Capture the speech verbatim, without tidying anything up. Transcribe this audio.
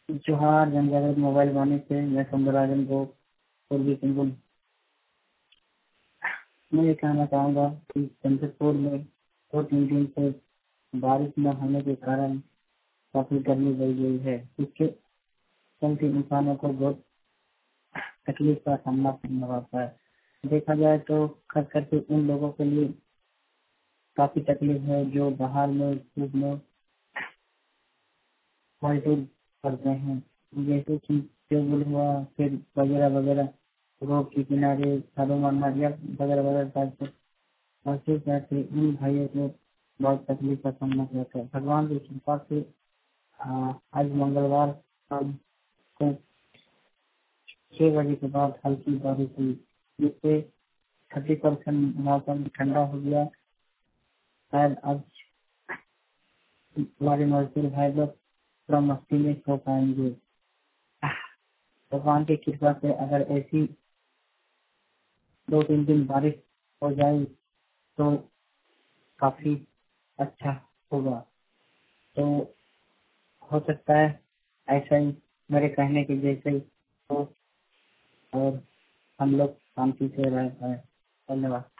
जोहार जनजागृत मोबाइल वाणी से मैं सुंदरराजन को पूर्वी सिंहभूम। मैं ये कहना चाहूँगा कि जमशेदपुर में दो तीन दिन से बारिश न होने के कारण काफी गर्मी बढ़ गई है। इसके चलते इंसानों को बहुत तकलीफ का सामना करना पड़ता है। देखा जाए तो खास करके उन लोगों के लिए काफी तकलीफ है जो बाहर में धूप में मजदूर करते हैं, जैसे कि टेबल हुआ, फिर वगैरह वगैरह, रोड के किनारे झाड़ू मारना या वगैरह वगैरह टाइप से ऐसे करके इन भाइयों को बहुत तकलीफ का सामना करता है। भगवान की कृपा से आ, आज मंगलवार शाम को छह बजे के बाद हल्की बारिश हुई, जिससे थर्टी परसेंट मौसम ठंडा हो गया। शायद आज हमारे मजदूर भाई लोग पूरा मस्ती में सो पाएंगे। भगवान की कृपा से अगर ऐसी दो तीन दिन बारिश हो जाए तो काफी अच्छा होगा। तो हो सकता है ऐसा ही मेरे कहने के जैसे ही हो और हम लोग शांति से रह पाए। धन्यवाद।